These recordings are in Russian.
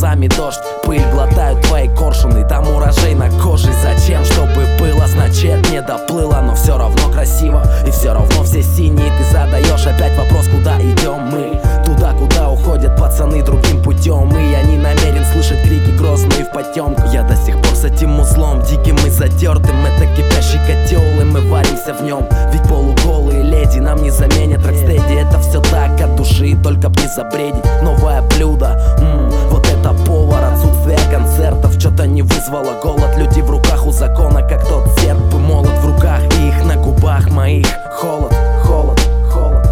глазами дождь, пыль глотают твои коршуны, там урожай на коже. Зачем? Чтобы было, значит не доплыло, но все равно красиво, и все равно все синие. Ты задаешь опять вопрос, куда идем мы? Туда, куда уходят пацаны другим путем. И я не намерен слышать крики грозные в потемках. Я до сих пор с этим узлом диким и затертым. Это кипящий котел, и мы варимся в нем. Ведь полуголые леди нам не заменят рокстеди. Это все так от души, только б не забредить. Новое блюдо, вот это повар. Отсутствие концертов что-то не вызвало голод. Люди в руках у закона, как тот серп и молот в руках, и их на губах моих холод, холод, холод.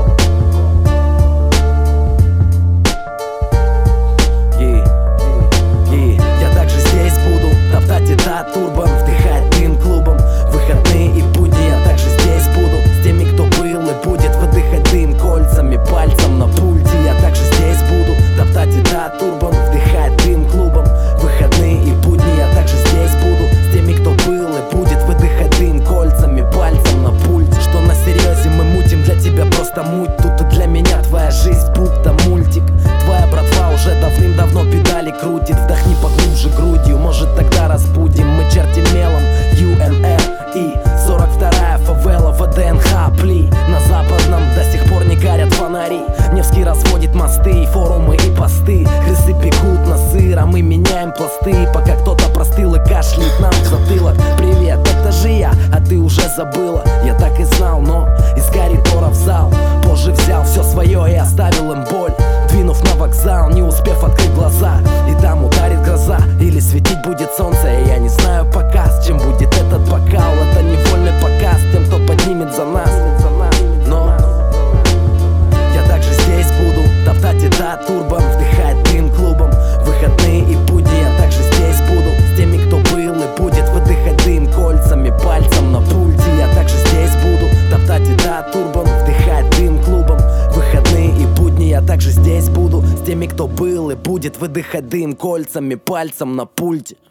Я также здесь буду топтать это турбом, вдыхать дым клубом. Выходные и будни я также здесь буду с теми, кто был и будет, выдыхать дым кольцами, пальцем на пульте. Я также здесь буду топтать это турбом, вдыхать дым клубом. Выходные и будни я также здесь буду с теми, кто был и будет, выдыхать дым кольцами, пальцем на пульте. Что на серьезе мы мутим, для тебя просто муть. Тут и для меня твоя жизнь будто мультик. Твоя братва уже давным-давно педали крутит. Вдохни поглубже грудью, может тогда разбудим. Мы черти мелом, ЮНР и 42-я фавела ВДНХ Пли. На западном до сих пор не горят фонари. Невский разводит мосты, форумы и посты. Крысы пекут на сыр, а мы меняем пласты. Пока кто-то простыл и кашляет нам в затылок. Привет, это же я, а ты уже забыла. Я так и знал, но из коридора в зал. Позже взял все свое и оставил им боль, двинув на вокзал, не успев открыть глаза. И там ударит гроза, или светить будет солнце. И я не знаю пока, с чем будет этот бокал. Это невольный показ тем, кто поднимет за нас. Но я также здесь буду топтать это турбом, вдыхать дым клубом. Выходные и будни я также здесь буду с теми, кто был и будет, выдыхать дым кольцами, пальцем на пульте. Я также здесь буду топтать это турбом, вдыхать дым клубом. Выходные и будни я также здесь буду с теми, кто был и будет, выдыхать дым кольцами, пальцем на пульте.